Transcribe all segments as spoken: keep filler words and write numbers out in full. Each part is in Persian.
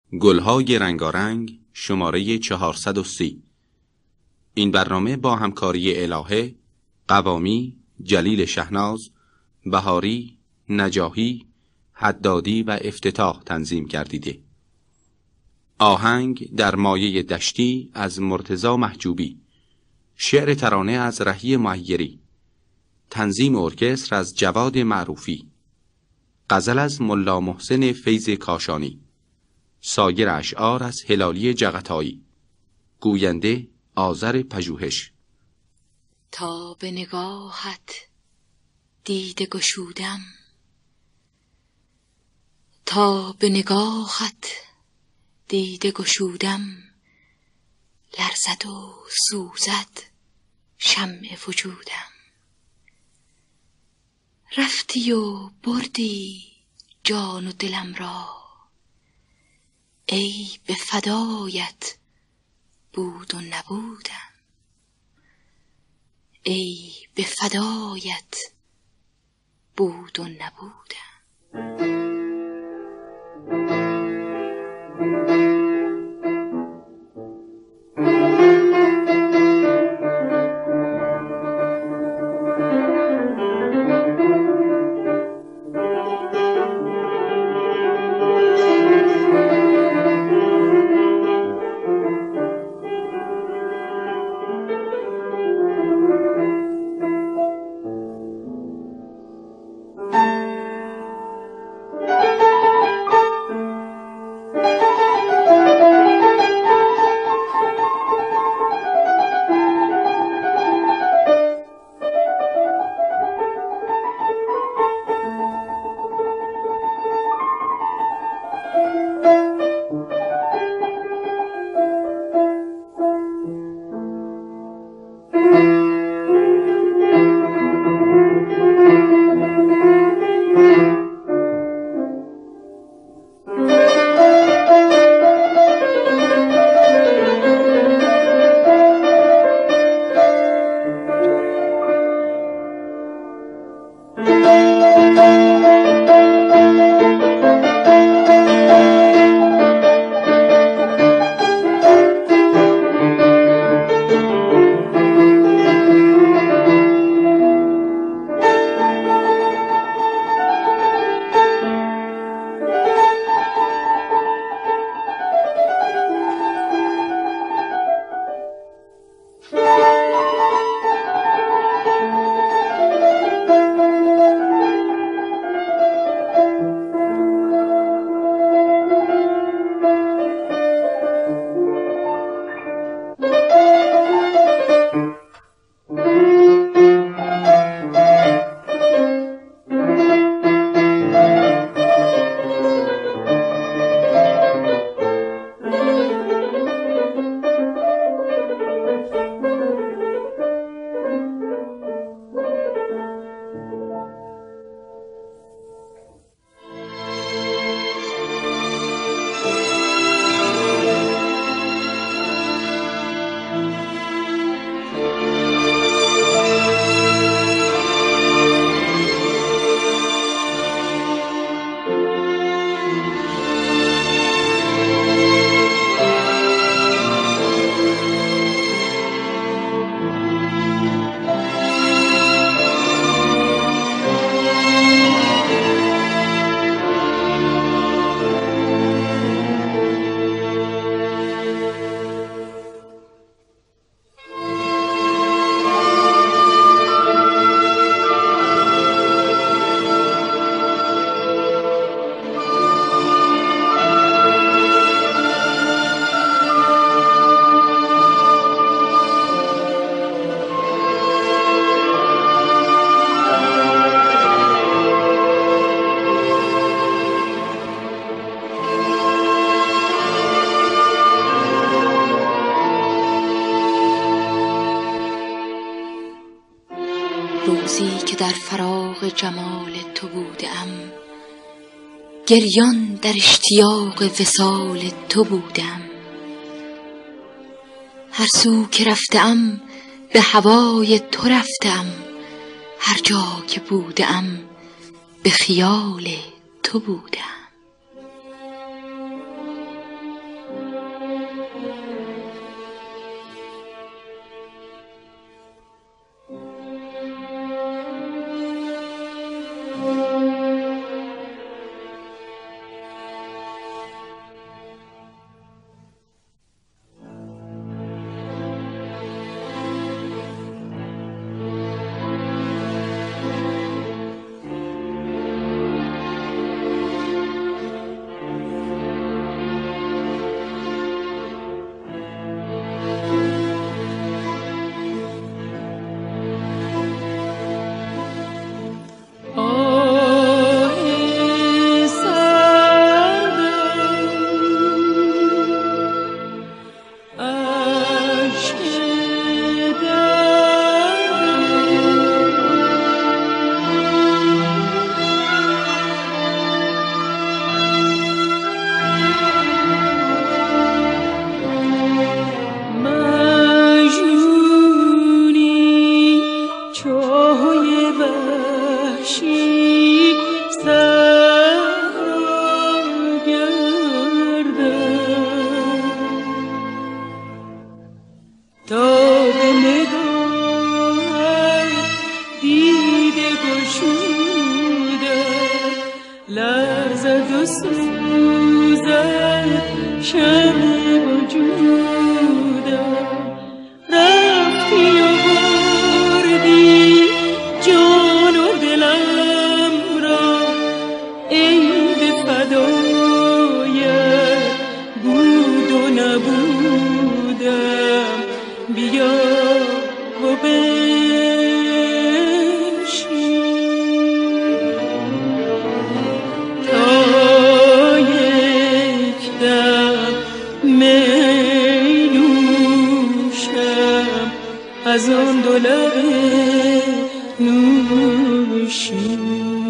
گلهای رنگارنگ شماره چهارصد و سی. این برنامه با همکاری الهه، قوامی، جلیل شهناز، بهاری، نجاهی، حدادی و افتتاح تنظیم گردیده. آهنگ در مایه دشتی از مرتضی محجوبی، شعر ترانه از رهی معیری، تنظیم ارکستر از جواد معروفی، غزل از ملا محسن فیض کاشانی، سایر اشعار از هلالی جغتایی، گوینده آذر پژوهش. تا به نگاهت دیده گشودم، تا به نگاهت دیده گشودم، لرزد و سوزد شمع وجودم. رفتی و بردی جان و دلم را، ای به فدایت بود و نبودم، ای به فدایت بود و نبودم. روزی که در فراق جمال تو بودم، گریان در اشتیاق وصال تو بودم. هر سو که رفتم به هوای تو رفتم، هر جا که بودم به خیال تو بودم. زد شب وجودم، رفتی و بردی جان و دلم را، عید فدایت بود و نبودم، بیا و بنشین تا یک دم می نوشم از آن دو لب نوشین.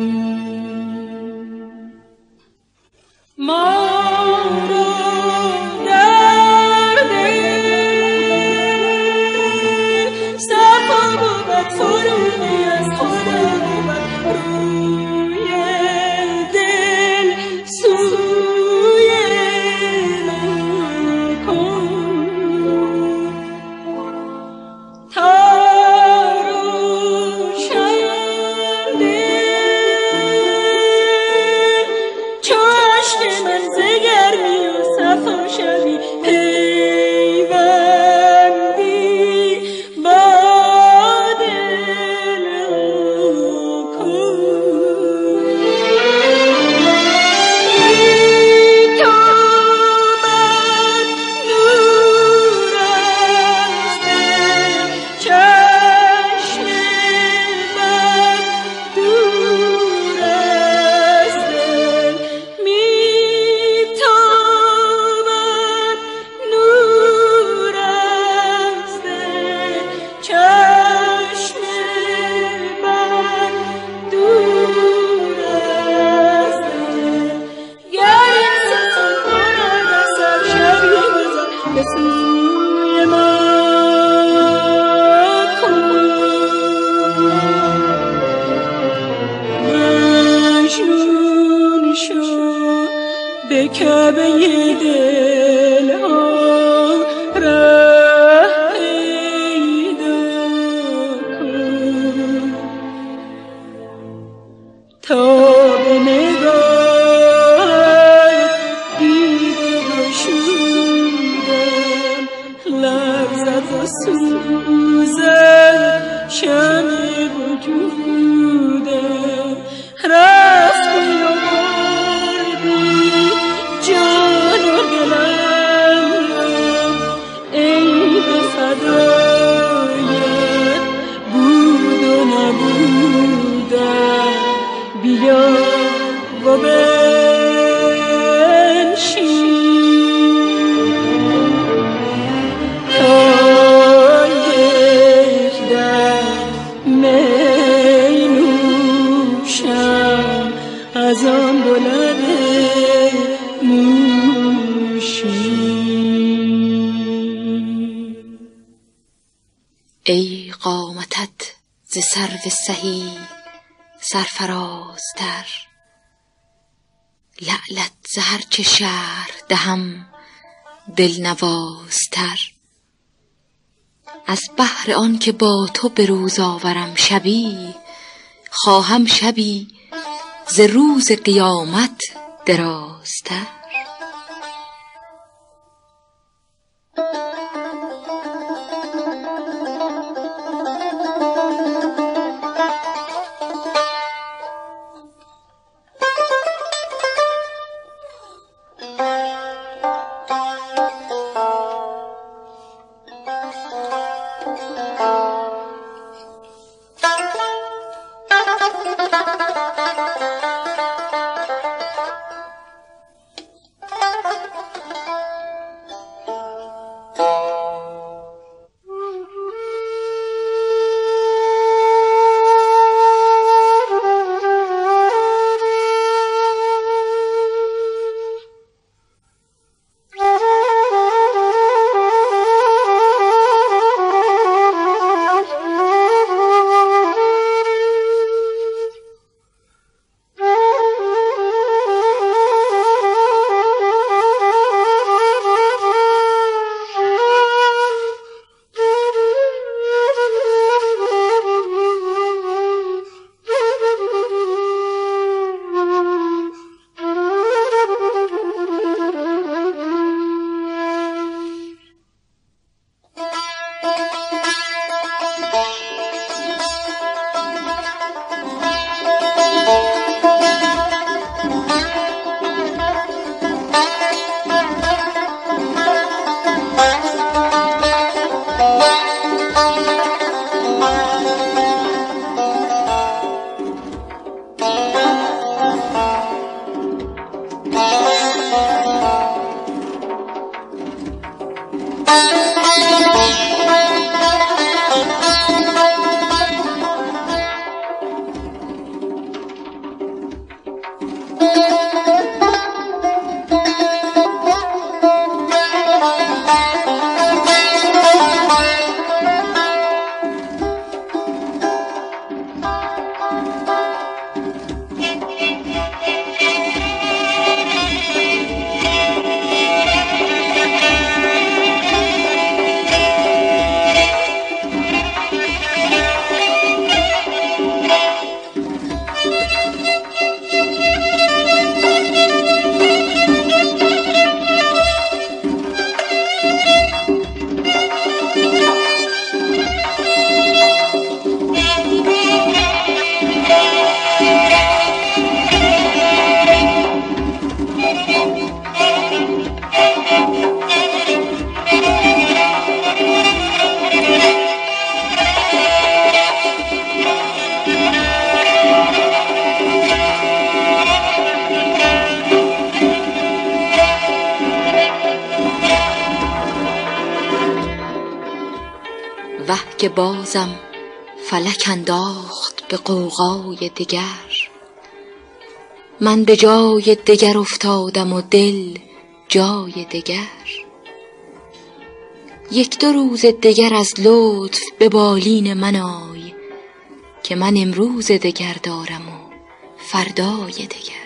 به کعبه دل ها ره پیدا کن تا به نگاه دیده گشودم، لرزد و سوزد شمع وجودم، رفتی و جان و دلم عید فدایت بود و نبودم، بیا و بنشین تا یک دم می نوشم از آن دو لب ای قامتت ز سرو سهی سرفرازتر، لعلت ز هر چه شرح دهم دلنوازتر، از بهر آن که با تو به روز آورم شبی، خواهم شبی ز روز قیامت درازتر. وه که بازم فلک انداخت به غوغای دگر، من به جای دگر افتادم و دل جای دگر. یک دو روز دگر از لطف به بالین من آی، که من امروز دگر دارم و فردای دگر.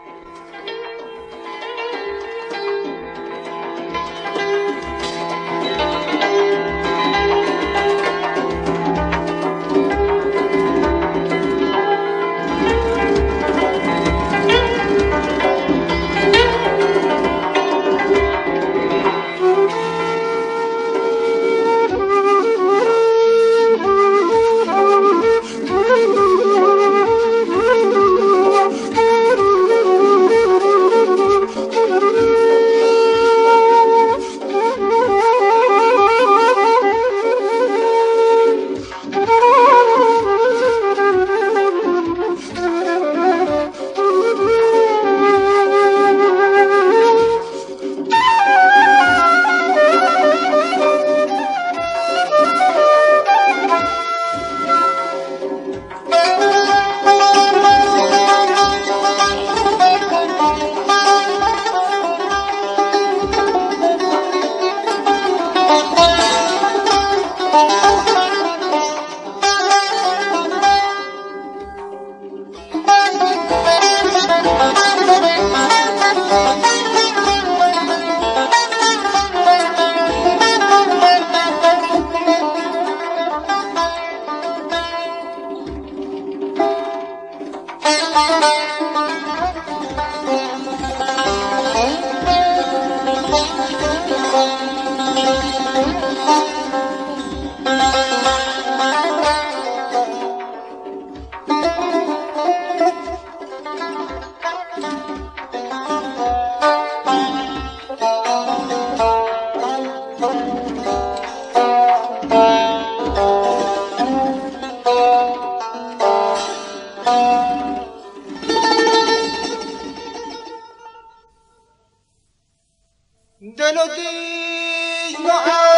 دل و دین و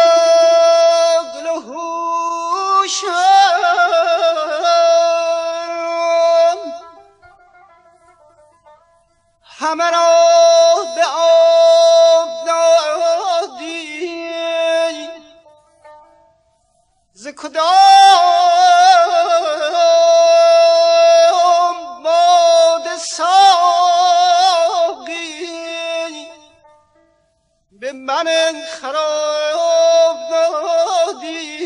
عقل و هوشم همه را به آب دادی، ز کدام باده ساقی به من خراب دادی.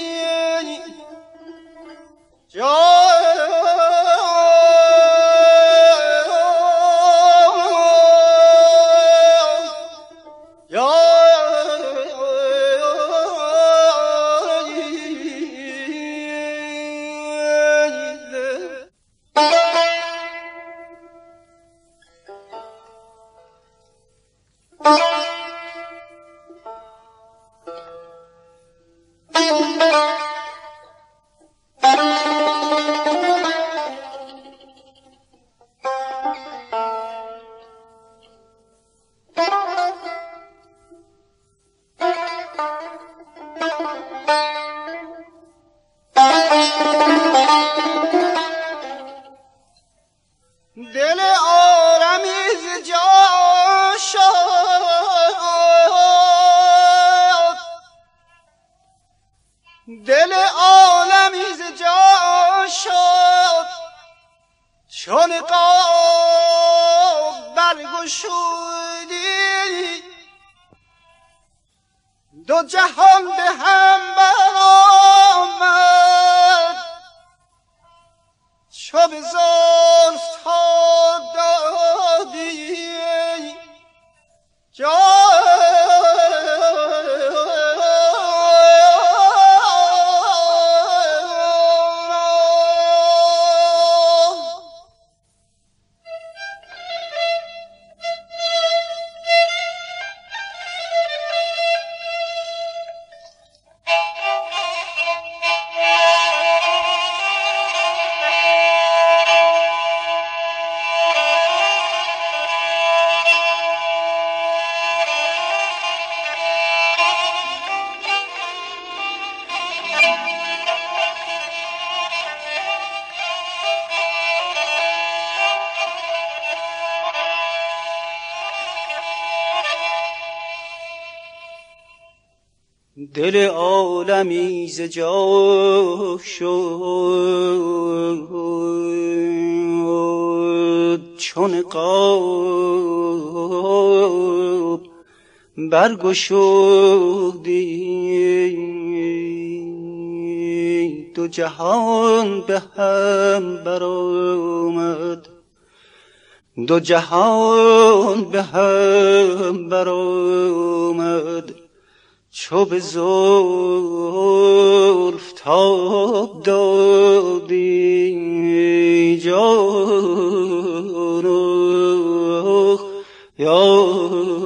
دو جهان به هم برآمد چو به زلف تا دادی جان دل عالمی ز جا شد چون قاب برگشودی دو جهان به هم برآمد دو جهان به هم برآمد چو به زلف تاب دادی جان یا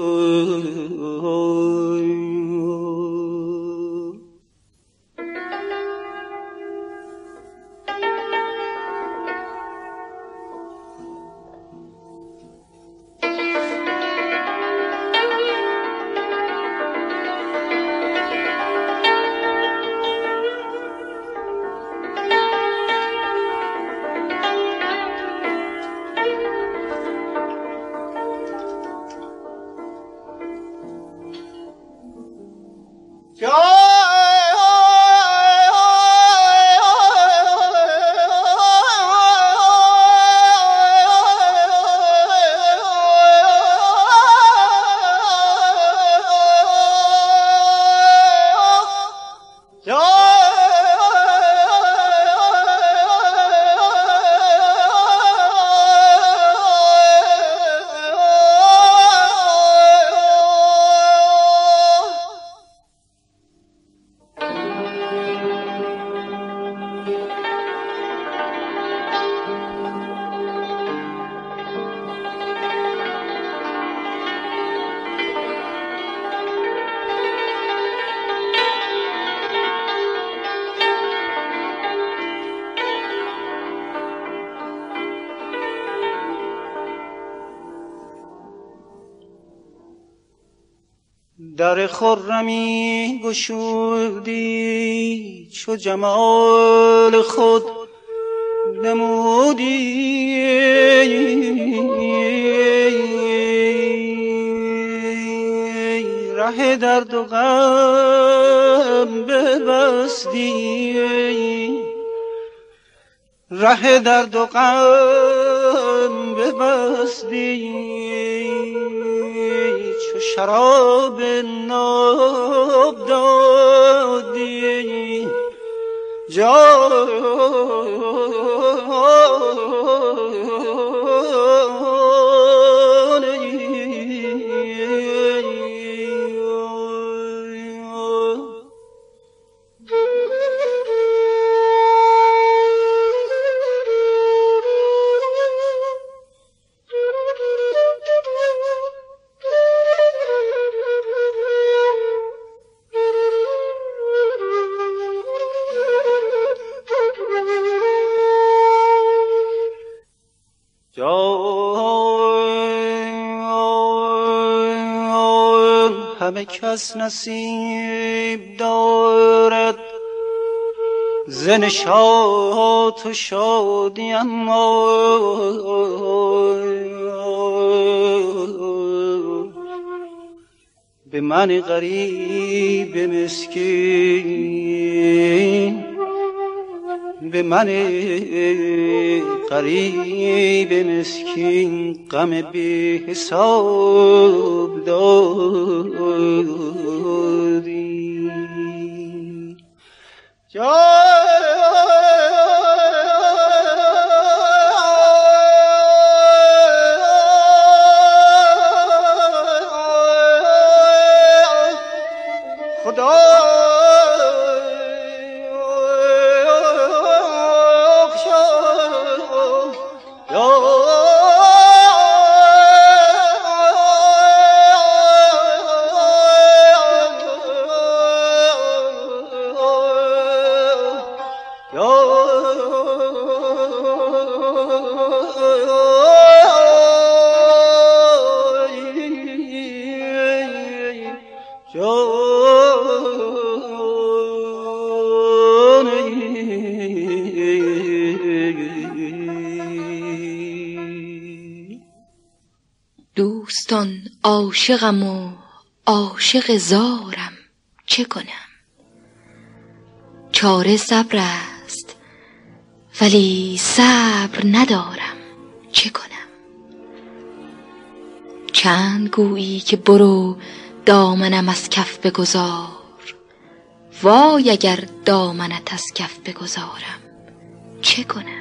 در خرمی گشودی چو جمال خود نمودی ره درد و غم ببستی ره درد و غم ببستی چو شراب ناب دادی همه کس نصیب دارد ز نشاط و شادی، اما به من غریب مسکین به من غریب مسکین غم بی حساب دادی. دوستان عاشقم و عاشق زارم، چه کنم؟ چاره صبر است ولی صبر ندارم، چه کنم؟ چند گویی که برو دامنم از کف بگذار، وای اگر دامنت از کف بگذارم، چه کنم؟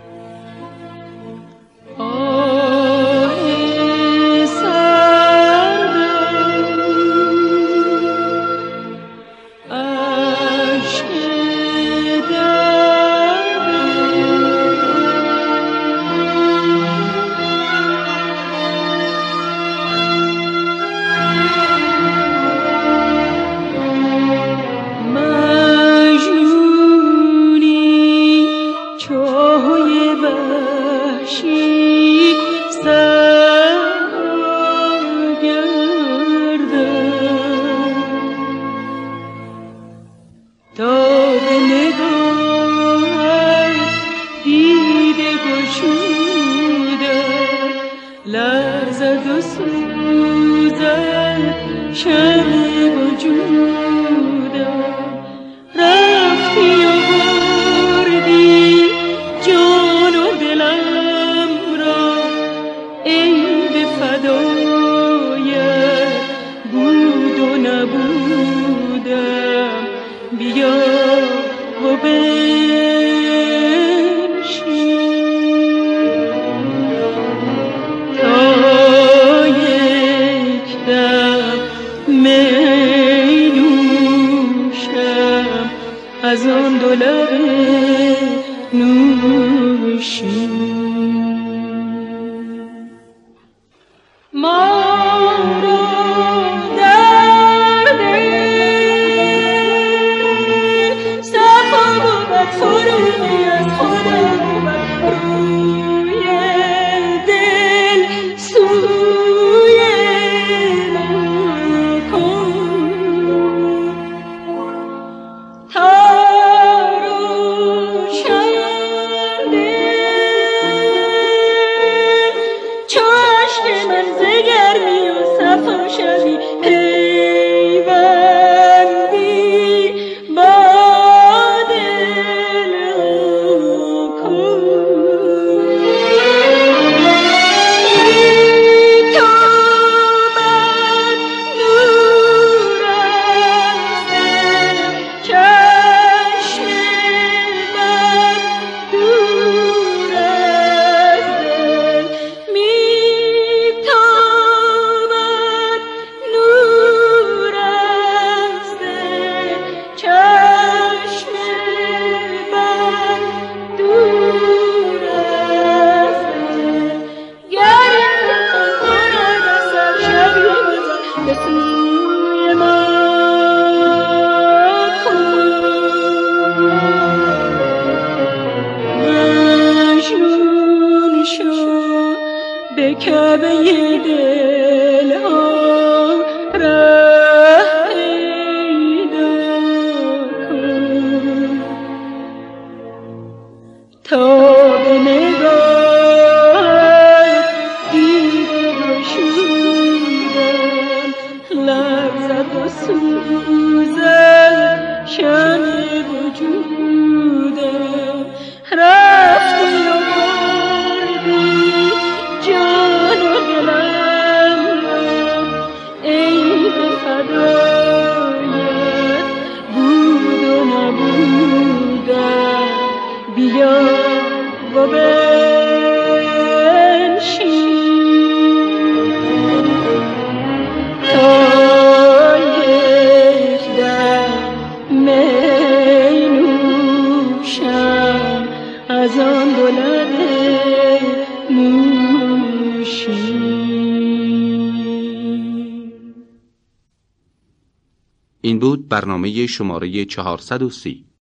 از آن دو لب نوشین. ما را درد صفا بود فروغی از خدا بود، روی دل سوی ما کن تا به کعبه دل ها ره پیدا کن تا به نگاه دیده گشودم لرزد و سوزد شمع وجودم. رفتی و بردی جان و دلم را، ای به فدایت بود و نبودم. بیا و بنشین تا یک دم می نوشم از آن دو لب این بود برنامه شماره چهارصد و سی.